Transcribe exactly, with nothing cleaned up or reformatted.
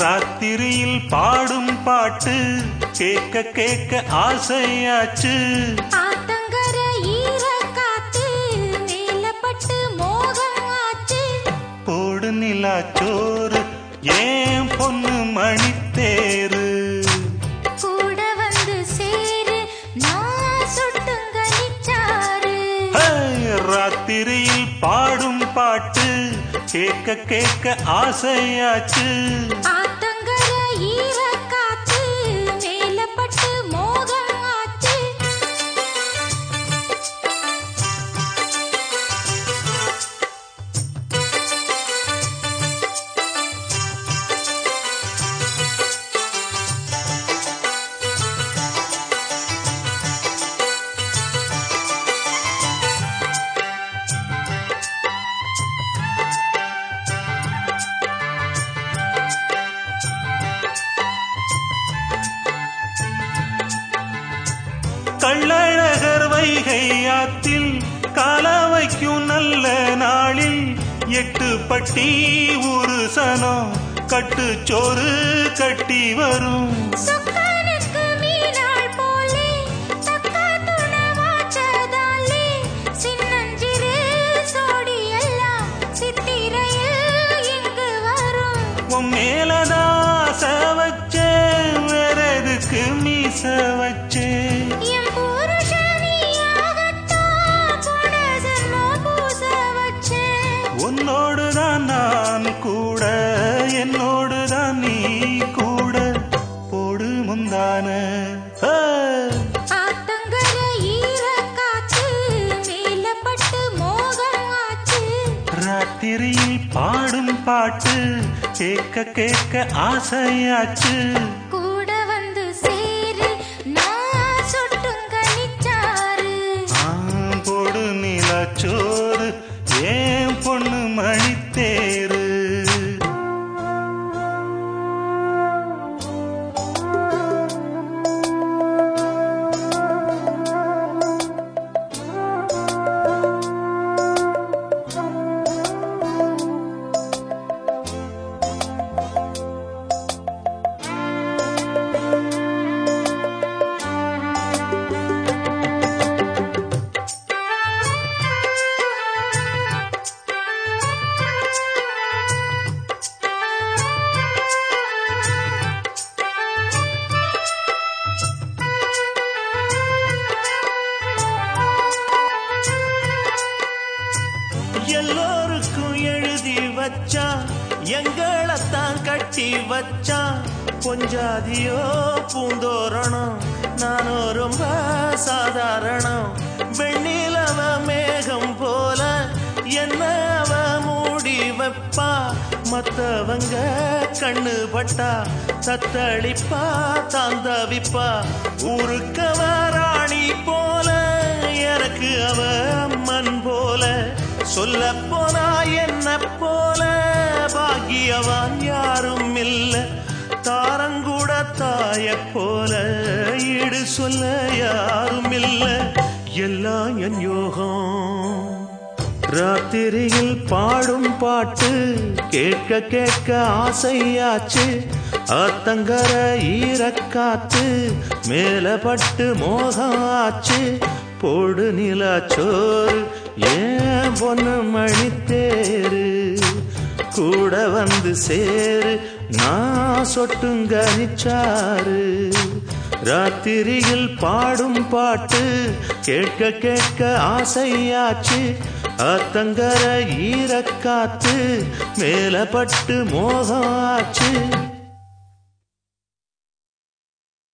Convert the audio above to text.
ராத்திரியில் பாடும் பாட்டு கேட்க கேட்க ஆசையாச்சு. ஆத்தங்கர ஈர காத்து மேலப்பட்டு மோகம் ஆச்சு. போடு நிலாச்சோறு ஏன் பொண்ணு மணித்தேரு கூட வந்து சேரு நான் சுட்டுங்க நிச்சாரு. ராத்திரியில் பாடும் பாட்டு கேட்க கேட்க ஆசையாச்சு. ஆத்தங்கர ஈர காத்து மேலப்பட்டு மோகம் ஆச்சு. கள்ளழகர் வைகை ஆத்தில் கால வைக்கும் நல்ல நாளில் எட்டு பட்டி ஒரு சனம் கட்டு சோறு கட்டி வரும். சொக்கனுக்கு மீனாள் போலே தக்க துணவாச்சதாலே சின்னஞ்சிறு சோடி எல்லாம் சித்திரையில் இங்கு வரும். உன் மேலதான் சவச்சே வேற எதுக்கு மீச வச்சே. என் புருஷனியாகத்தான் போன ஜென்மம் பூச வச்சேன். உன்னோடுதான் நான் கூட என்னோடுதான் நீ கூட போடு முந்தான. ஆத்தங்கர ஈர காத்து மேலப்பட்டு மோகம் ஆச்சு. ராத்திரியில் பாடும் பாட்டு கேட்க கேட்க ஆசையாச்சு. கூட வந்து சேரு நான் சுட்டுங்க நிச்சாரு. போடு நிலாச்சோறு ஏன் பொண்ணு மணித்தேரு. எல்லோருக்கும் எழுதி வச்சா எங்களைத்தான் கட்டி வச்சா. பொஞ்சாதியோ பூந்தோரணம் நானோ ரொம்ப சாதாரணம். வெண்ணிலவ மேகம் போல என்ன அவ மூடி வைப்பா. மத்தவங்க கண்ணு பட்டா தத்தளிப்பா தாந்தவிப்பா. ஊருக்கவ ராணி போல எனக்கு அவ அம்மன் போல. சொல்ல போனா என்ன போல பாக்கியவான் யாரும் இல்ல. தாரங்கூட தாய போல ஈடு சொல்ல யாரும் இல்ல. எல்லாம் என் யோகம். ராத்திரியில் பாடும் பாட்டு கேட்க கேட்க ஆசையாச்சு. ஆத்தங்கர ஈரக்காத்து மேலப்பட்டு மோகம் ஆச்சு. போடு நிலாச்சோறு ஏன் பொண்ணு மணித்தேரு கூட வந்து சேரு நான் சொட்டுங்க நிச்சாரு. ராத்திரியில் பாடும் பாட்டு கேட்க கேட்க ஆசையாச்சு. ஆத்தங்கர ஈரக்காத்து மேலப்பட்டு மோகம் ஆச்சு.